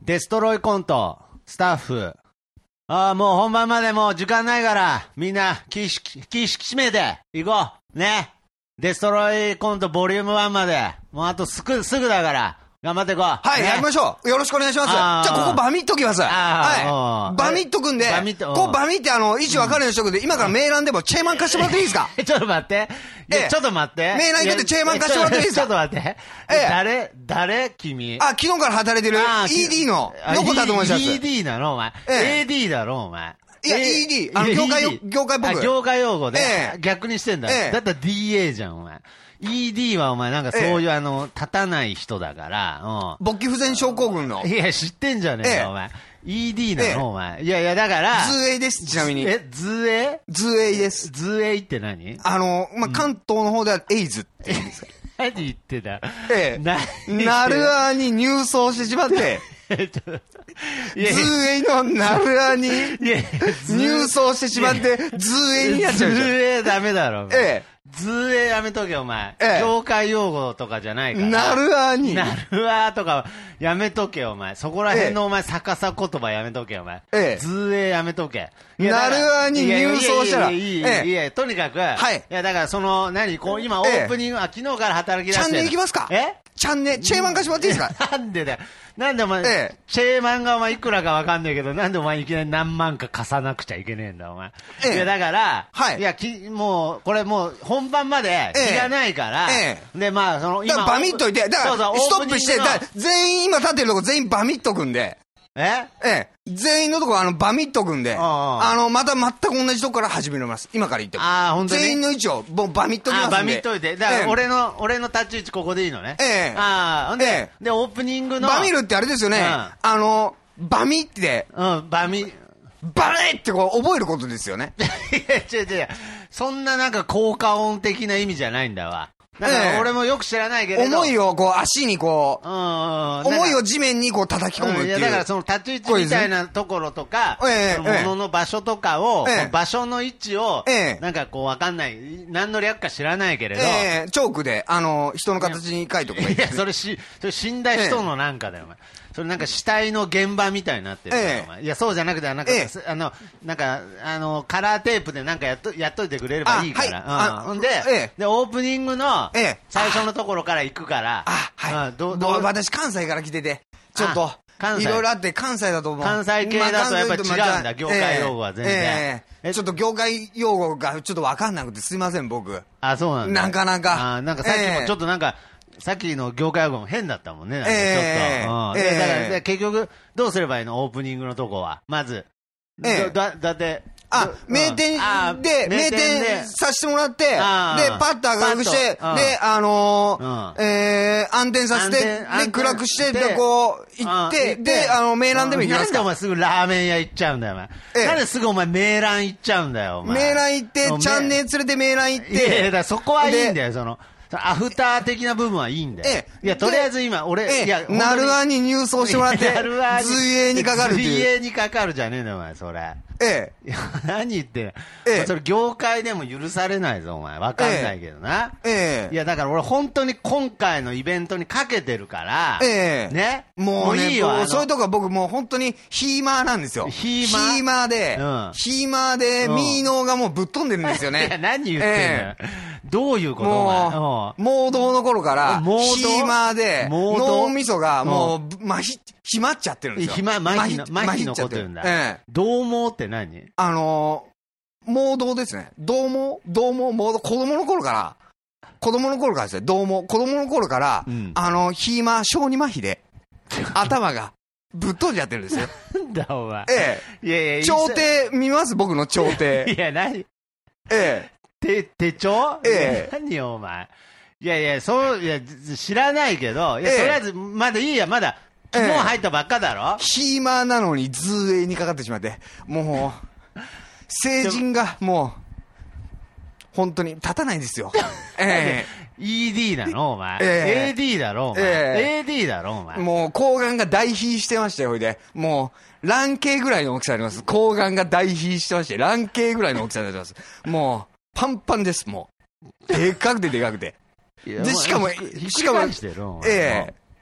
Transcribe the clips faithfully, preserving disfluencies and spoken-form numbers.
デストロイコント、スタッフ。ああ、もう本番までもう時間ないから、みんな、気引き締めて、行こう。ね。デストロイコントボリュームワンまで、もうあとすぐ、すぐだから、頑張っていこう。 はい、ね、やりましょう。よろしくお願いします。じゃあ、ここバミっときます。はい。バミっとくんで、こうバミってあの、位置分かるようにしとくんで、今からメーランでもチェーマン貸してもらっていいですか？ ちょっと待って。え、ちょっと待って。 メーラン行くんでチェーマン貸してもらっていいですか？ ちょっと待って。え、誰、誰君？ あ、昨日から働いてる イーディー の、横田と申します。 イーディー なのお前。エーディー だろお前。 いや、イーディー、あの、業界、業界僕。 業界用語で、逆にしてんだ。だったら ディーエー じゃん、お前。イーディー はお前なんかそういうあの、立たない人だから、 うん。勃起不全症候群の。 いや、知ってんじゃねえか、お前。イーディー なの、お前。いやいや、だから。 ズーエーです、ちなみに。 え、ズーエー？ ズーエーです。 ズーエーって何？ あの、ま、関東の方ではエイズって言うんですか。 何言ってた？ ええ。ナルアーに入装してしまって、ズーエーのナルアーに入装してしまって、ズーエーになっちゃう。 ズーエーダメだろ。 ええ。 ズーエーやめとけ、お前。業界用語とかじゃないから。 ナルアーに。 ナルアーとかやめとけ、お前。そこら辺のお前、逆さ言葉やめとけ、お前。ええ。ズーエーやめとけ。 ナルアーに入装したら。 いい、いい、いい、とにかく。はい。いや、だからその、何、こう、今オープニング、あ、昨日から働き出して。 チャンネル行きますか？ え？ チャンネル、チェーマン貸してもらっていいですか？ なんでだよ。なんでお前、ええ、チェーマンがお前いくらかわかんないけど、なんでお前いきなり何万か貸さなくちゃいけねえんだ、お前。ええ、いや、だから、はい。いや、き、もう、これもう、本番まで気がないから、ええ、で、まあ、その、今。 だからバミっといて、だから、そうそうストップして、だ全員今立ってるとこ全員バミっとくんで。 えええ。全員のとこあの、バミっとくんで、あ, あの、また全く同じとこから始めます。今から言っても。ああ、本当に全員の位置を、もうバミっときますんで。 あバミっといて。だから、俺の、ええ、俺の立ち位置ここでいいのね。ええ。ああ、ほんで、ええ、で、オープニングの。 バミるってあれですよね。うん、あの、バミって。 うん、バミ。 バミってこう、覚えることですよね。 いや、違う違う。そんななんか効果音的な意味じゃないんだわ。だから俺もよく知らないけれど、 思いをこう足にこう、思いを地面にこう叩き込むっていう。いやだからその立ち位置みたいなところとか、その物の場所とかを、場所の位置を、なんかこうわかんない、何の略か知らないけれど、 チョークで、あの、人の形に書いとく。 いや、それし、それ死んだ人のなんかだよ、お前。それなんか死体の現場みたいになってる、ええ、お前。いや、そうじゃなくて、なんか、ええ、あの、なんか、あの、カラーテープでなんかやっと、やっといてくれればいいから。はい、うん。で、ええ、で、オープニングの、最初のところから行くから。 あ、はい。どう、どう、私関西から来てて、ちょっと、いろいろあって関西だと思う。 関西系だとやっぱり違うんだ、業界用語は全然。 ええ、ちょっと業界用語がちょっとわかんなくてすいません、僕。 あ、そうなんだ。 なかなか。 あ、なんかさっきもちょっとなんか、さっきの業界用語も変だったもんね、なんかちょっと。えーうん、でだからで結局、どうすればいいのオープニングのとこは。まず。えー、だ、だって、 あ、名店で、名店させてもらって、で、パッと明るくして、で、あのー、えー、暗転させて、で、暗くして、で、こう、行って、で、あの、名蘭でも行きますか。 なんでお前すぐラーメン屋行っちゃうんだよ、お前。なんですぐお前名蘭行っちゃうんだよ、お前。 名蘭行って、チャンネル連れて名蘭行って。 いやいや、だからそこはいいんだよ、その。アフター的な部分はいいんだよ。ええ、いや、とりあえず今、俺、ええ、いや、 ナルアーに入装してもらって、ズーエーにかかるっていう。 ズーエーにかかるじゃねえんだよ、お前、それ。 ええ。 いや、何言ってんの、ええ、それ業界でも許されないぞ、お前。わかんないけどな。ええ。いや、だから俺本当に今回のイベントにかけてるから、ええ。ね。 もうね、もういいよ。そういうとこは僕もう本当にヒーマーなんですよ。ヒーマーヒーマーで、うん、ヒーマーで、ミーノーがもうぶっ飛んでるんですよね。 いや、何言ってんのよ。ええ、どういうこともう、盲導の頃から、ヒーマーで、脳みそがもう、まひ、ひまっちゃってるんですよ。 ひま、まひの、まひのこと言うんだ。ええ。どう猛って何？ あのー、盲導ですね。どう猛どう猛盲導、子供の頃から、子供の頃からですね、どう猛子供の頃から、うん、あの、ヒーマー小児麻痺で、頭が、ぶっ飛んじゃってるんですよ。 なんだお前。 ええ。いやいや、調停見ます僕の調停。 いや、何？ ええ。 手、手帳？ ええ。 何よ、お前。いやいや、そう、いや、知らないけど、いや、とりあえず、まだいいや、まだ、昨日入ったばっかだろ？ ヒーマーなのにズーエーにかかってしまって、もう、成人が、もう、本当に立たないんですよ。ええ。イーディー なのお前。えー、エーディー だろお前。えー、エーディー だろお前。 もう、睾丸が大肥してましたよ、ほいで。もう、卵形ぐらいの大きさあります。睾丸が大肥してまして、卵形ぐらいの大きさになってます。もう、パンパンです、もう。でかくてでかくて。で、しかも、しかも、ええ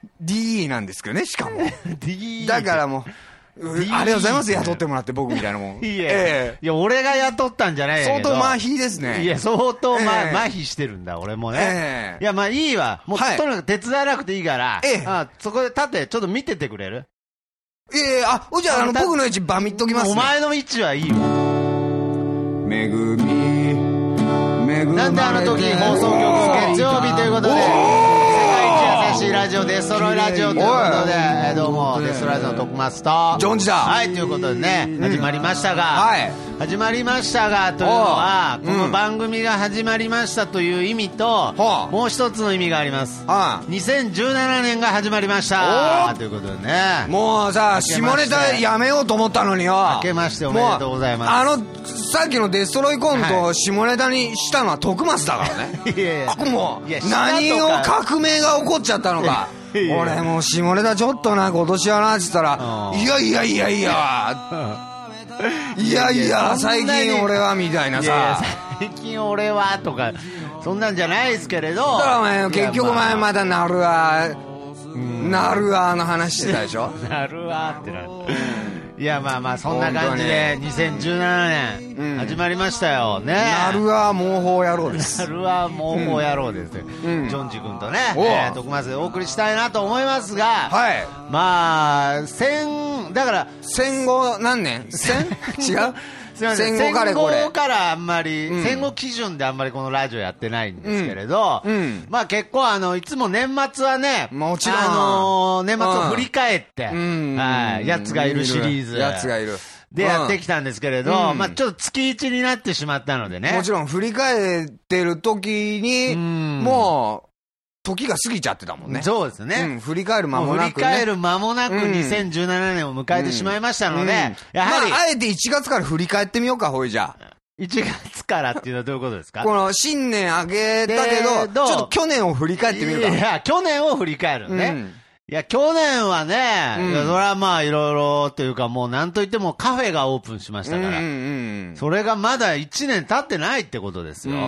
ディーイー なんですけどね、しかも。 ディーイーだからもう、ありがとうございます、雇ってもらって僕みたいなもん。 いや、えー、いや、俺が雇ったんじゃない相当麻痺ですね。 いや、相当、まえー、麻痺してるんだ、俺もね。えー、いや、まあいいわ。もう、はい、とにかく手伝わなくていいから、えー、あそこで立って、ちょっと見ててくれる？ いやいや、あ、じゃあ、あの、僕の位置バミっときますね。 お前の位置はいいわ。 めぐみ、めぐみ。 なんであの時放送局月曜日ということで、ラジオデストロイラジオということで、えー、どうもデストロイラジオの徳松とジョンジだ。 はい、ということでね、うん、始まりましたが、はい、始まりましたがというのは、この番組が始まりましたという意味と、うん、もう一つの意味があります。にせんじゅうななねんが始まりましたということでね。 もうさ、下ネタやめようと思ったのによ。 明けましておめでとうございます。 あのさっきのデストロイコントを下ネタにしたのは徳松だからね。いやいや、もう何を革命が起こっちゃったのか。俺もう下ネタちょっとな今年はなって言ったら、いやいやいやいやいやいや最近俺はみたいなさ、 最近俺はとかそんなんじゃないですけれど、 だからお前結局お前まだなるわなるわの話してたでしょ。 なるわってなる。いや、まあまあそんな感じでにせんじゅうななねん始まりましたよね。 なるわ猛法野郎です。 なるわ猛法野郎です、うん、ジョンジ君とね、えー、徳松でお送りしたいなと思いますが、はい、まあ戦だから戦後何年戦違うすみません、戦後かれこれ戦後からあんまり、うん、戦後基準であんまりこのラジオやってないんですけれど、うんうん、まあ結構あのいつも年末はね、 もちろんあのー、年末を振り返って、うん、はい、やつがいるシリーズやつがいるでやってきたんですけれど、うん、まあちょっと月いちになってしまったのでね、 もちろん振り返ってる時に、うん、もう時が過ぎちゃってたもんね。 そうですね。 うん、振り返る間もなく、ね、 振り返る間もなくにせんじゅうななねんを迎えてしまいましたので、うんうん、やはり、 まあ、あえていちがつから振り返ってみようか、ほいじゃ。 いちがつからっていうのはどういうことですか？ この新年あげたけど、ちょっと去年を振り返ってみるか。 いや、去年を振り返るね。うん、いや、去年はね、うん、いやそれはまあいろいろというかもうなんといってもカフェがオープンしましたから、うんうんうん、それがまだいちねん経ってないってことですよ。うん、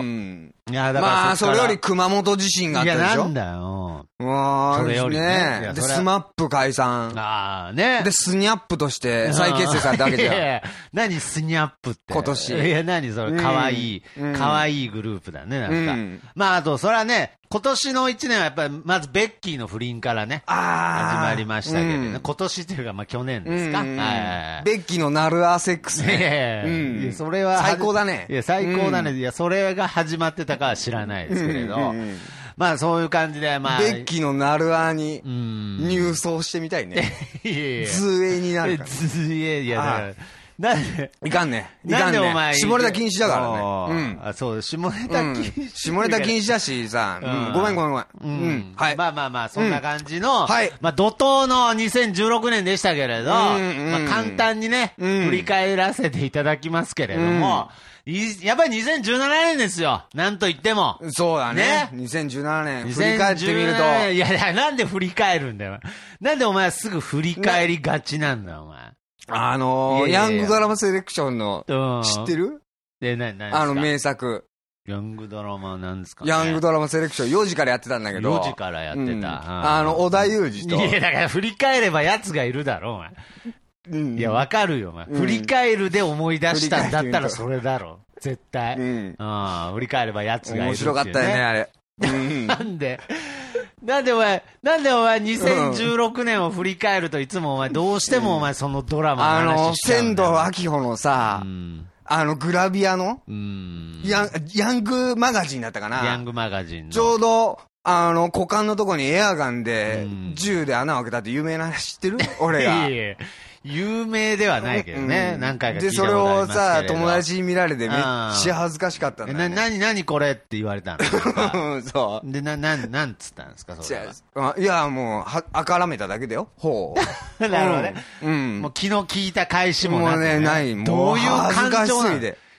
いやだからまあそれより熊本地震があったでしょ。 いやなんだよ。 それよりね。でスマップ解散。ああね。でスニャップとして再結成されたわけじゃん。いやいや何スニャップって。 今年。 いや何それ可愛い可愛いグループだねなんか。うん、まああとそれはね今年のいちねんはやっぱりまずベッキーの不倫からね始まりましたけどね、うん、今年というかまあ去年ですか、うんうん、はい、 ベッキーのナルアセックスね。いやいや、 うん、いやそれは最高だね。 いや最高だね、うん、いやそれが始まってたかは知らないですけれど、うんうんうん、まあそういう感じでまあベッキーのナルアに入装してみたいね。いやいや図影になるから。 図影いやだからなんでいかんね。いかんね。下ネタ禁止だからね。うん。あ、そう、下ネタ禁止。 下ネタ禁止だしさ、ごめんごめんごめん。うん。 はい。まあまあまあ、そんな感じの、はい。まあ、怒涛のにせんじゅうろくねんでしたけれど、まあ簡単にね、振り返らせていただきますけれども、やっぱりにせんじゅうななねんですよ。なんと言っても。 そうだね。にせんじゅうななねん。振り返ってみると。 いやいや、なんで振り返るんだよ。なんでお前すぐ振り返りがちなんだ、お前。 あのー、ヤングドラマセレクションの、知ってる？ で、な、な、 あの名作。 ヤングドラマなんですかね。 ヤングドラマセレクションよじからやってたんだけど。 よじからやってた。うん、 あの、織田裕二と。 いや、だから振り返れば奴がいるだろ、お前。うん、いや、わかるよ、お前、うん。振り返るで思い出したんだったらそれだろ。絶対。うん。ああ、振り返れば奴がいる、ね。 面白かったよね、あれ。 うん、なんでなんでお前、なんでお前にせんじゅうろくねんを振り返るといつもお前どうしてもお前そのドラマの話しちゃうんだよ。 あの、仙道明穂のさ、うん、あのグラビアの、うん、ヤ, ヤングマガジンだったかな。 ヤングマガジンの。 ちょうど、あの、股間のとこにエアガンで、銃で穴を開けたって有名な話知ってる？俺が。いやいや有名ではないけどね、うん、何回か聞いたことありますけれど。 で、それをさ、友達に見られてめっちゃ恥ずかしかったんだよね。 な、なになにこれって言われたんですか？そう。で、な、な、なんつったんですかそれは。 いや、もう、は、あからめただけだよ。ほう。なるほどね。うん。もう気の利いた返しもなく、ね。 もうね、ない。 どういう感情なの？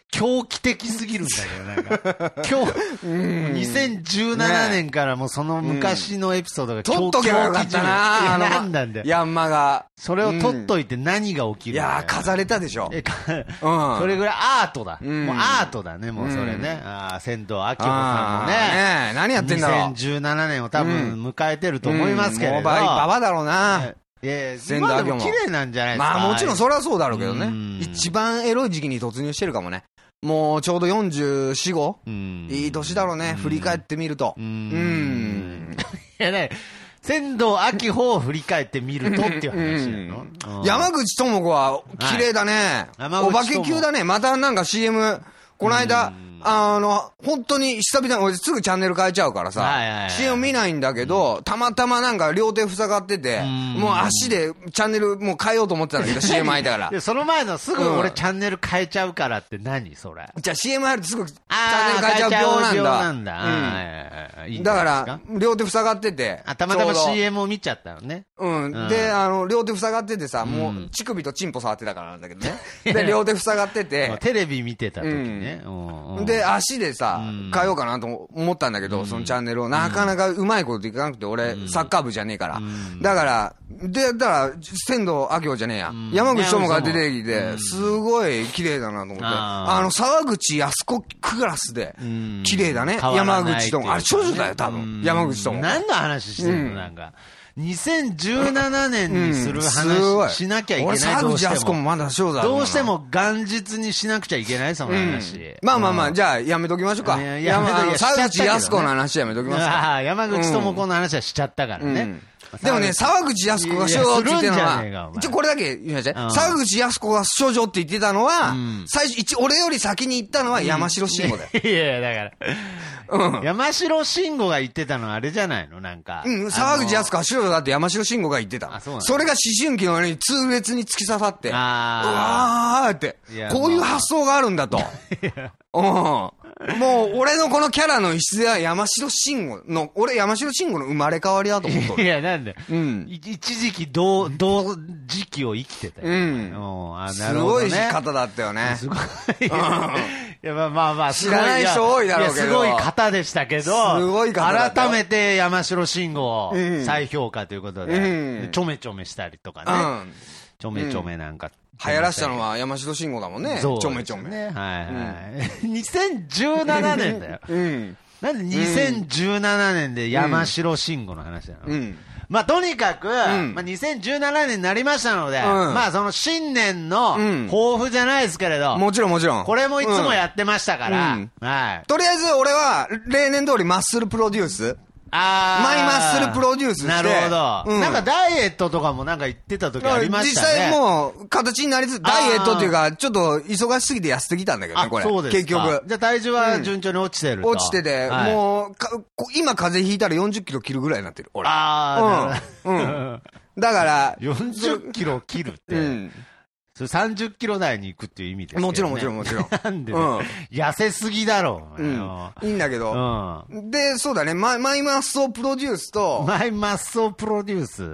狂気的すぎるんだけど、なんか、今日、にせんじゅうななねんからもうその昔のエピソードが狂気的。撮っとけばよかったな。 いや、なんなんだよ。 ヤンマが。 それを撮っといて何が起きるんだよ。 いやー、飾れたでしょ。え、 それぐらいアートだ。もうアートだね、もうそれね。ああ、仙道明子さんもね。 ね何やってんだろう。 にせんじゅうななねんを多分迎えてると思いますけれど。もうババだろうな。 いや、今でも綺麗なんじゃないですか。 まあもちろんそれはそうだろうけどね。一番エロい時期に突入してるかもね。もうちょうどよんじゅうよん、ご? いい年だろうね。振り返ってみると。うん。 いやね、仙道明穂を振り返ってみるとっていう話なの。 山口智子は綺麗だね。お化け級だね。またなんか シーエム、この間、あの、本当に久々に、俺すぐチャンネル変えちゃうからさ、シーエム 見ないんだけど、たまたまなんか両手塞がってて、もう足でチャンネルもう変えようと思ってたんだけど、シーエム 開いたから。 で、その前のすぐ俺チャンネル変えちゃうからって何それ。 じゃあ シーエム 入るとすぐチャンネル変えちゃう病なんだ。病なんだ。だから、両手塞がってて。 あ、たまたま シーエム を見ちゃったのね。 うん。で、あの、両手塞がっててさ、もう乳首とチンポ触ってたからなんだけどね。で、両手塞がってて。 テレビ見てた時ね。 で、足でさ、変えようかなと思ったんだけど、そのチャンネルを。なかなかうまいこといかなくて、俺、サッカー部じゃねえから。だから、で、だから、仙道明穂じゃねえや。山口智子が出てきて、すごい綺麗だなと思って。あの、沢口靖子クラスで、綺麗だね。山口智子。あれ、少女だよ、多分。山口智子。 何の話してんのなんか。にせんじゅうななねんにする話しなきゃいけない。 俺、沢口靖子もまだ少女だ。 どうしても元日にしなくちゃいけないその話。 まあまあまあ、じゃあやめときましょうか。沢口靖子の話やめときますか。 山口智子の話はしちゃったからね。 でもね、沢口靖子が少女って言ってたのは、一応これだけ言いましたね。沢口靖子が少女って言ってたのは、最初、一俺より先に言ったのは山城慎吾だよ。 いやいや、だから。山城慎吾が言ってたのはあれじゃないのなんか。 うん、沢口靖子は少女だって山城慎吾が言ってた。それが思春期のように痛烈に突き刺さって、うわーって、こういう発想があるんだと。うん。もう、俺のこのキャラの礎は山城慎吾の、俺山城慎吾の生まれ変わりだと思っとる。 いや、なんで。うん。一時期、同、同時期を生きてたよ。うん。 あ、なるほどね。すごい方だったよね。すごい。いや、まあまあまあ、 知らない人多いだろうけど。 すごい方でしたけど、すごい方だった。改めて山城慎吾を再評価ということで、ちょめちょめしたりとかね。ちょめちょめなんか。 流行らしたのは山城慎吾だもんね。ちょめちょめ。 ね。はいはい。にせんじゅうななねんだよ。うん。なんでにせんじゅうななねんで山城慎吾の話だよ。うん。まあとにかく、まあにせんじゅうななねんになりましたので、まあその新年の抱負じゃないですけれど。 もちろんもちろん。 これもいつもやってましたから。 はい。とりあえず俺は例年通りマッスルプロデュース。あマイマッスルプロデュースして。 なるほど。うん、なんかダイエットとかもなんか言ってた時ありましたね。 実際もう形になりつつ、ダイエットっていうか、ちょっと忙しすぎて痩せてきたんだけどね、これ。そうです。結局。 じゃあ体重は順調に落ちてると、 うん、落ちてて、はい、もうか、今風邪ひいたらよんじゅっキロ切るぐらいになってる。俺。ああ、うん。うん。だから、 よんじゅっキロ切るって。うんそれさんじゅっキロ台に行くっていう意味ですよね。 もちろんもちろんもちろん。 なんで、ねうん、痩せすぎだろう、 うん。いいんだけど。うん、で、そうだね。マイ、マイマッソプロデュースと。 マイマッソプロデュース。うん、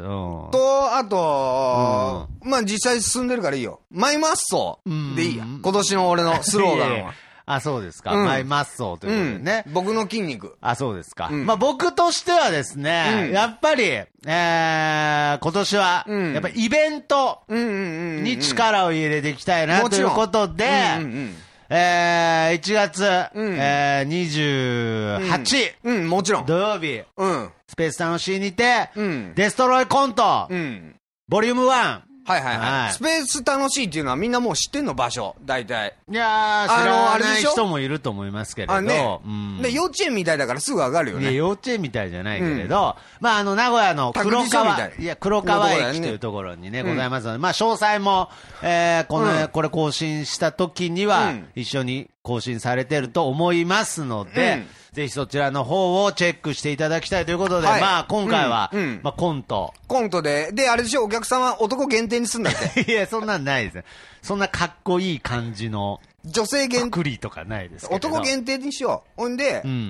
と、あと、うん、まあ実際進んでるからいいよ。マイマッソでいいや。今年の俺のスローガンは。 あ、そうですか。うん、マイマッソーということでね、 うん。僕の筋肉。 あ、そうですか。うん、まあ僕としてはですね、うん、やっぱり、えー、今年は、やっぱりイベントに力を入れていきたいなということで、えー、いちがつ、うん、えー、にじゅうはち、 うん、うん、もちろん。 土曜日、うん、スペース楽しいにて、うん、デストロイコント、うん、ボリュームワン、 はいはいはい。はい、スペース楽しいっていうのはみんなもう知ってんの場所、大体。 いやー、知らない人もいると思いますけれど。あね、 うん。で、幼稚園みたいだからすぐ上がるよね。 いや、幼稚園みたいじゃないけれど、うん、まあ、あの、名古屋の黒川、いや、黒川駅というところにね、ございますので、まあ、詳細も、えー、この、うん、これ更新した時には、一緒に更新されてると思いますので、うんぜひそちらの方をチェックしていただきたいということで、はい、まあ今回は、うんうん、まあコント。 コントで、で、あれでしょ、お客さんは男限定にすんだって。 いや、そんなんないですね。そんなかっこいい感じの。 女性限定。 パクリとかないですけど。 男限定にしよう。ほんで、うん、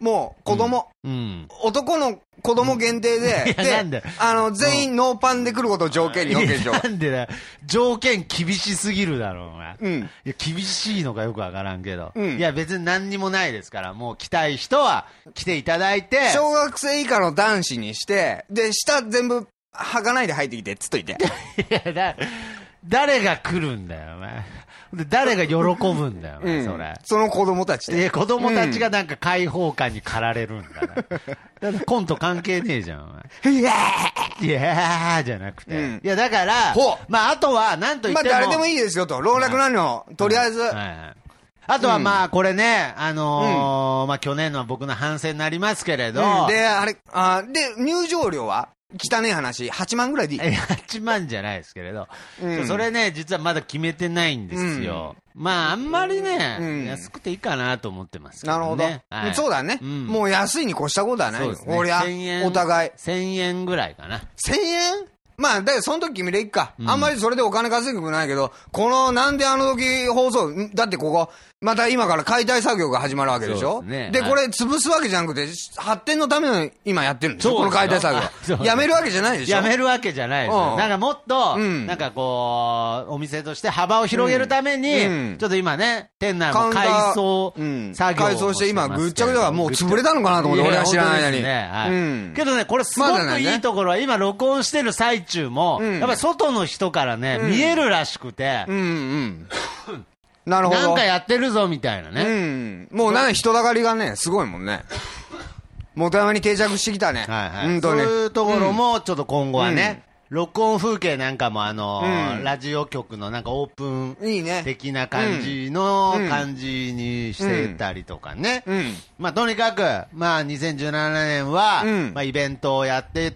もう子供、うん、男の子供限定で、で、あの、全員ノーパンで来ることを条件に OK でしょ。 なんでだ、条件厳しすぎるだろう、お前。うん。いや、厳しいのかよくわからんけど。うん。いや、別に何にもないですから、もう来たい人は来ていただいて。 小学生以下の男子にして、で、下全部履かないで入ってきて、つっといて。 いや、だ、誰が来るんだよ、お前。で、誰が喜ぶんだよ、うん、それ。 その子供たちで。 いや、子供たちがなんか解放感に駆られるんだな。だってコント関係ねえじゃん、お前。いやーいやーじゃなくて。うん、いや、だから、まあ、あとは、なんと言っても。 まあ、誰でもいいですよと。老若男女、とりあえず。はいはい、 あとはまあ、これね、あのー、うん、まあ、去年の僕の反省になりますけれど。 うん、で、あれ、あ、で、入場料は汚ねえ話、はちまんぐらいでいい。 はちまんじゃないですけれど、うん、それね、実はまだ決めてないんですよ。うん、まあ、あんまりね、うん、安くていいかなと思ってますけどね。なるほど。 はい、そうだね、うん。もう安いに越したことはないよ。俺は、お互い。 せんえんぐらいかな。 せんえんまあ、だけどその時決めれいっか、うん。あんまりそれでお金稼ぐくないけど、この、なんであの時放送、だってここ、また今から解体作業が始まるわけでしょ。で、ね、で、これ潰すわけじゃなくて、発展のための今やってるんですよ、この解体作業。やめるわけじゃないでしょ。 やめるわけじゃないですよ。うん、なんかもっと、うん、なんかこう、お店として幅を広げるために、うん、ちょっと今ね、店内も改装、作業を改装して今、ぐっちゃぐちゃがもう潰れたのかなと思って、俺は知らない間に。 ねはいうん、けどね、これすごくいいところは、今録音してる最中も、やっぱり外の人からね、見えるらしくて、うんうんなるほど。 なんかやってるぞみたいなね。うん。もうなんか人だかりがね、すごいもんね。元山に定着してきたね。 はいはい。うんとね、そういうところもちょっと今後はね、うん、録音風景なんかもあのーうん、ラジオ局のなんかオープン的な感じの感じにしてたりとかね。うんうん、まあとにかく、まあにせんじゅうななねんは、まあイベントをやっていって、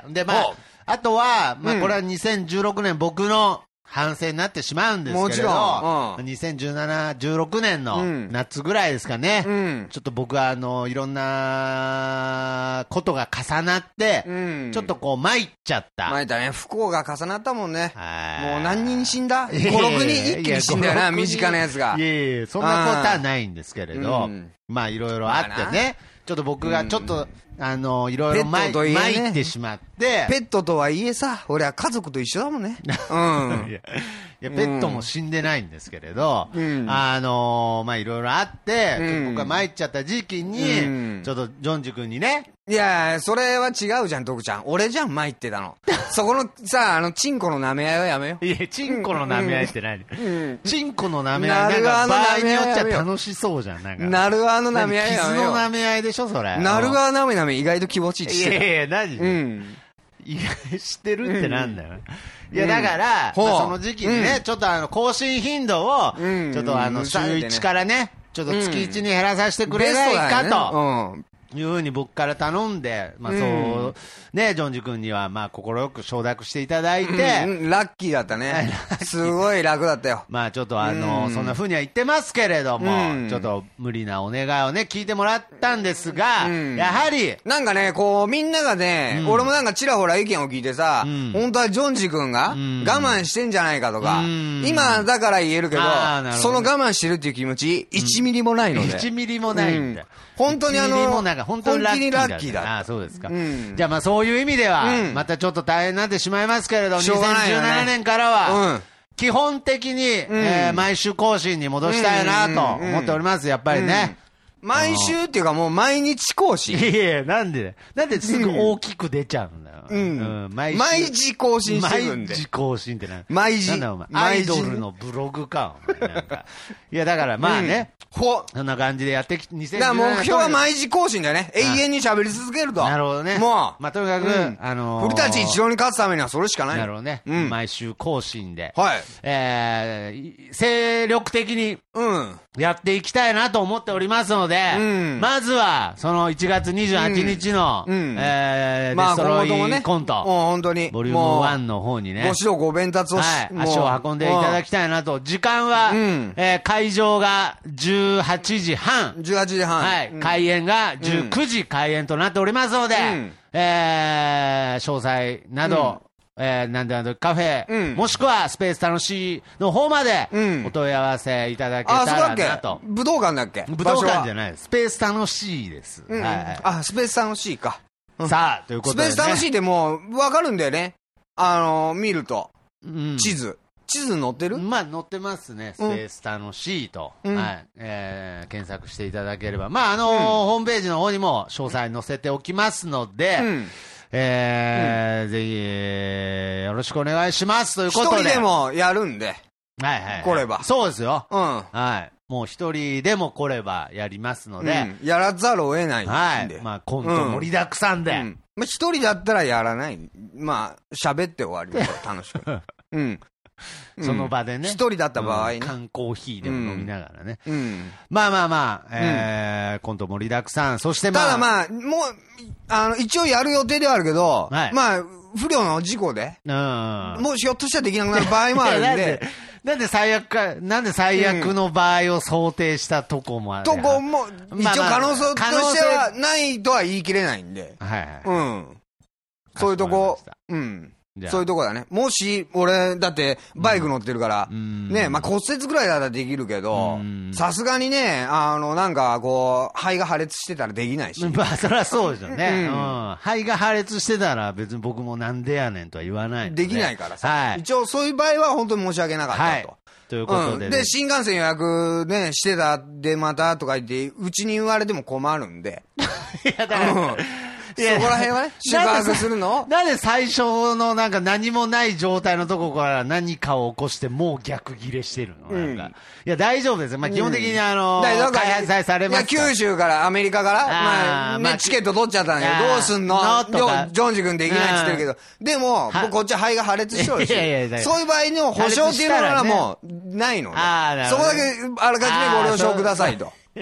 でまあ、あとは、まあこれはにせんじゅうろくねん僕の反省になってしまうんですけれど、もちろん、うん、にせんじゅうなな、じゅうろくねんの夏ぐらいですかね、うん、ちょっと僕はあのいろんなことが重なって、うん、ちょっとこう参っちゃった。 参ったね、不幸が重なったもんね。もう何人死んだ ?ご、ろくにん一気に死んだよな、身近なやつが。 いやいや、そんなことはないんですけれど、うん、まあいろいろあってね、ちょっと僕がちょっと、うん、あのいろいろ参ってしまって、 ペットとはいえさ、俺は家族と一緒だもんね。うん。 いや、いやペットも死んでないんですけれど、うん、あのー、まあいろいろあって、うん、僕が参っちゃった時期に、うん、ちょっとジョンジ君にね、 いやそれは違うじゃん、徳ちゃん。俺じゃん、参ってたの。そこのさ、あの、チンコの舐め合いはやめよう。 いや、チンコの舐め合いって何、うん、チンコの舐め合いなんか場合によっちゃ楽しそうじゃん、なんか。 なる側の舐め合いやめよう。 傷の舐め合いでしょ、それ。 なる側舐め舐め意外と気持ちいいし。 いやいや、何うん。意外知ってるってなんだよ。うん、いや、だから、うんまあ、その時期にね、うん、ちょっとあの、更新頻度を、ちょっとあの、週いちからね、ちょっと月いちに減らさせてくれないかと。いうふうに僕から頼んで、まあそう、うん、ね、ジョンジ君には、まあ、快く承諾していただいて、 うんうん、ラッキーだったね。すごい楽だったよ。 まあ、ちょっとあの、うん、そんなふうには言ってますけれども、うん、ちょっと無理なお願いをね、聞いてもらったんですが、うん、やはり、 なんかね、こう、みんながね、うん、俺もなんかちらほら意見を聞いてさ、うん、本当はジョンジ君が我慢してんじゃないかとか、うん、今だから言えるけど、その我慢してるっていう気持ち、いちミリもないので。 いちミリもないんだ。うん本当にあの、 本当にラッキーだ。ラッキーだ。ああ、そうですか。うん、じゃあまあそういう意味では、うん、またちょっと大変になってしまいますけれど、にせんじゅうななねんからは、うん、基本的に、うんえー、毎週更新に戻したいなと思っております、やっぱりね。 うん、毎週っていうかもう毎日更新。 いやいや、なんで、なんですぐ大きく出ちゃうんだよ。うん。 うん、毎毎時更新してるんで。 毎時更新ってな。 毎時。 なんだお前。アイドルのブログか、お前。なんか。いや、だからまあね。うん、ほそんな感じでやってきて、にせんじゅうななねん。 だから目標は毎時更新だよね。永遠に喋り続けると。 なるほどね。もう。まあ、とにかく、うん、あのー。 古舘一郎に勝つためにはそれしかない。 なるほどね。うん。毎週更新で。はい。えー、精力的に、うん。やっていきたいなと思っておりますので、うん。まずは、そのいちがつにじゅうはちにちの、うん。えー、まあ、デストロイコント。 本当に。 ボリュームワンの方にね。 ご指導ご鞭撻をし、 はい、足を運んでいただきたいなと。時間は、うん、えー、会場がじゅうはちじはん。 じゅうはちじはん。 はい。うん、開演がじゅうくじ開演となっておりますので、うん、えー、詳細など、 えー、なんでなんでカフェ、 うん、 もしくはスペース楽しいの方までお問い合わせいただけたらなと。 武道館だっけ？ 武道館じゃないです。スペース楽しいです。 うん、 はい、 あ、スペース楽しいか。 うん、さあ、ということで、ね、 スペース楽しいってもう分かるんだよね。あのー、見ると。うん、地図。地図載ってる？ まあ載ってますね。スペース楽しいと、うん、はい、えー、検索していただければ。まああのーうん、ホームページの方にも詳細載せておきますので、うんえーうん、ぜひ、えー、よろしくお願いしますということで。 一人でもやるんで。 はいはい、はい。 来れば。 そうですよ。 うん。 はい。もう一人でも来ればやりますので。 うん、やらざるを得ないんで。 はい。まあコント盛りだくさんで。うんうん、 まあ一人だったらやらない。まあ喋って終わります楽しく。うん。 その場でね。 一人だった場合ね。 うん、缶コーヒーでも飲みながらね。うん、まあまあまあ、えーうん、コント盛りだくさん。そしてまあ。 ただまあ、もう、あの、一応やる予定ではあるけど、はい、まあ、不慮の事故で、うん、もうひょっとしたらできなくなる場合もあるんで。なんで、 なんで最悪か、なんで最悪の場合を想定したとこもある。 とこも、一応可能性としてはないとは言い切れないんで。 はいはい。 うん。そういうとこ、うん。そういうとこだね。もし、俺、だって、バイク乗ってるから、うん、ね、まあ、骨折ぐらいだったらできるけど、さすがにね、あの、なんか、こう、肺が破裂してたらできないし。 まあ、そりゃそうですよね。うん。肺が破裂してたら、別に僕もなんでやねんとは言わないので。 できないからさ。 はい。 一応、そういう場合は本当に申し訳なかったと。はい、 ということで、ねうん。で、新幹線予約ね、してた、で、また、とか言って、うちに言われても困るんで。 いや、だから、うんそこら辺はね、宿泊するの？ なんで最初のなんか何もない状態のとこから何かを起こしてもう逆ギレしてるの、うん、なんか。いや、大丈夫ですよ。まあ、基本的にあのー、うん、開発されますから。 いや、九州から、アメリカから、まあ、ね、まあ、チケット取っちゃったんだけど、どうすんのジョンジ君できないって言ってるけど、でも、こっちは肺が破裂しようし、いやいやそういう場合の保証っていうのはもう、ないので、そこだけあらかじめご了承くださいと。 うん、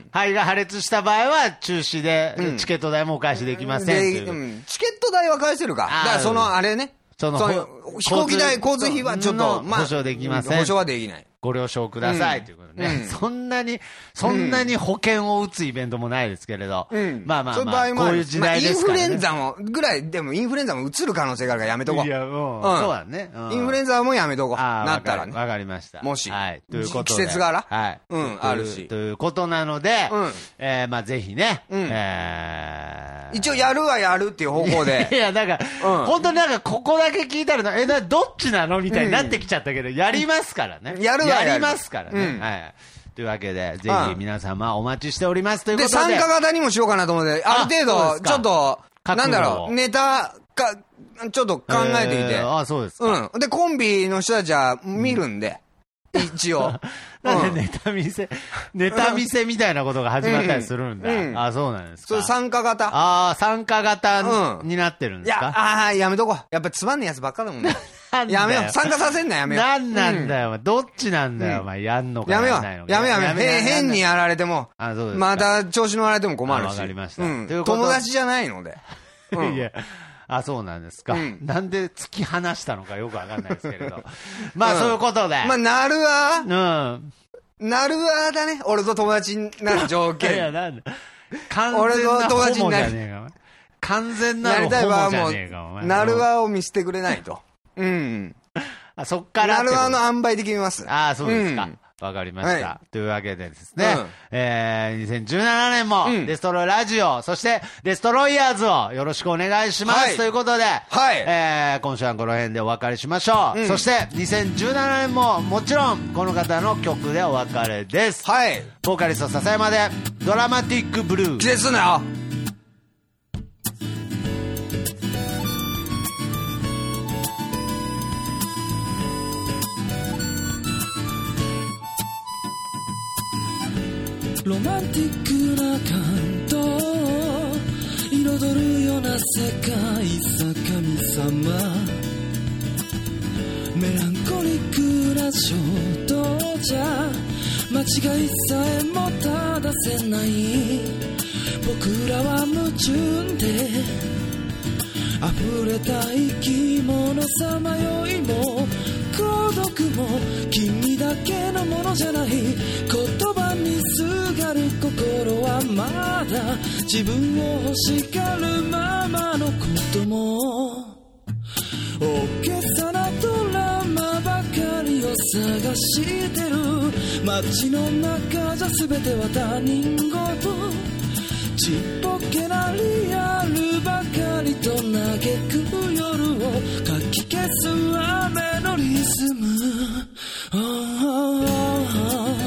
肺が破裂した場合は中止で、うん、チケット代もお返しできませんっていう、 うん、チケット代は返せるか。だからそのあれね。その飛行機代、交通費はちょっと、 まあ、保証できません。 保証はできない。 ご了承ください、うん、ということでね、うん。そんなに、そんなに保険を打つイベントもないですけれど。うん、まあまあまあ、こういう時代ですからね。 まあ、インフルエンザも、ぐらい、でもインフルエンザもうつる可能性があるからやめとこう。 いや、もう、うん、そうだね、 うん。インフルエンザもやめとこう。なったらね。 わかりました。 もし。 はい。ということで。 季節柄はい。 うん、あるし。 ということなので、うん、えー、まあぜひね、うん、えー、一応やるはやるっていう方向で。 いや、なんか、うん、本当になんかここだけ聞いたら、え、な、どっちなのみたいになってきちゃったけど、やりますからね。 やるはやる。 やりますからね。うん、はい。というわけで、ぜひ皆様お待ちしておりますということで。 で、参加型にもしようかなと思って、ある程度、ちょっと、なんだろう、ネタか、ちょっと考えていて。 ああ、そうですか。 うん。で、コンビの人たちは見るんで、一応。 なんでネタ見せ、ネタ見せみたいなことが始まったりするんだ。ああ、そうなんですか。 そう、参加型。 ああ、参加型になってるんですか。 いや、ああ、やめとこう。やっぱつまんねえやつばっかだもんね。やめよう。参加させんな、やめよう。 なんなんだよ、お前。どっちなんだよ、お前。やんのかやめよう。やめよう、やめよう。変にやられても。 あ、そうです。 また調子乗られても困るし。 わかりました。 友達じゃないので。 いや。あ、そうなんですか。なんで突き放したのかよくわかんないですけれど。まあ、そういうことで。 まあ、なるわ。うん。なるわだね。俺と友達になる条件。 いや、なんだ。俺と友達になる。完全なるホモじゃねえか、お前。 なるわを見せてくれないと。うん。 あ、そっから。 なるわの塩梅で決めます。 ああ、そうですか。わかりました。というわけでですね、えー、にせんじゅうななねんも、デストロイラジオ、そして、デストロイヤーズをよろしくお願いします。ということで、はい。えー、今週はこの辺でお別れしましょう。そして、にせんじゅうななねんも、もちろん、この方の曲でお別れです。はい。ボーカリスト笹山で、ドラマティックブルー。 気絶すんなよ。 ロマンティックな感動彩るような世界さ神様メランコリックな衝動じゃ間違いさえも正せない僕らは矛盾で溢れた生き物さまよいも孤独も君だけのものじゃない言葉にすがる心はまだ自分を欲しがるままのことも探してる街の中じゃ全ては他人事ちっぽけなリアルばかりと嘆く夜をかき消す雨のリズム、oh, oh, oh, oh.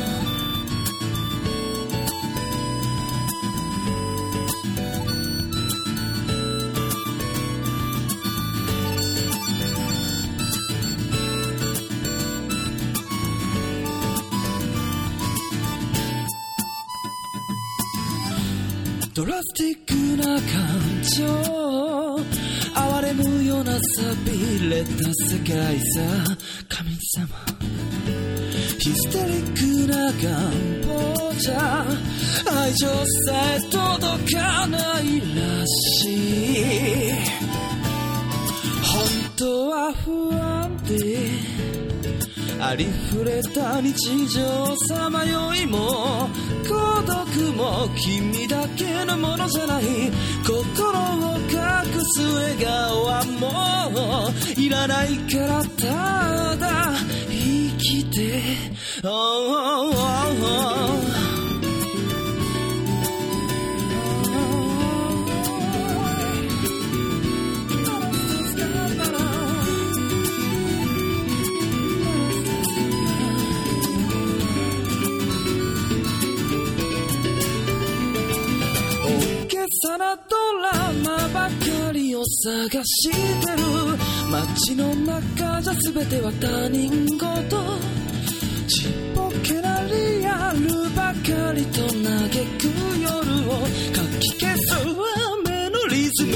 ドラスティックな感情哀れむような寂れた世界さ神様ヒステリックな願望じゃ愛情さえ届かないらしい本当は不安でありふれた日常さまよいも孤独も君だけのものじゃない心を隠す笑顔はもういらないからただ生きて、oh, oh, oh, oh.さなドラマばかりを探してる街の中じゃ全ては他人事ちっぽけなリアルばかりと嘆く夜をかき消す雨のリズム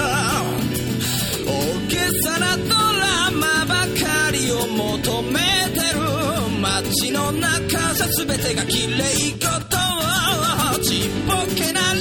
大げさなドラマばかりを求めてる街の中じゃ全てが綺麗事ちっぽけな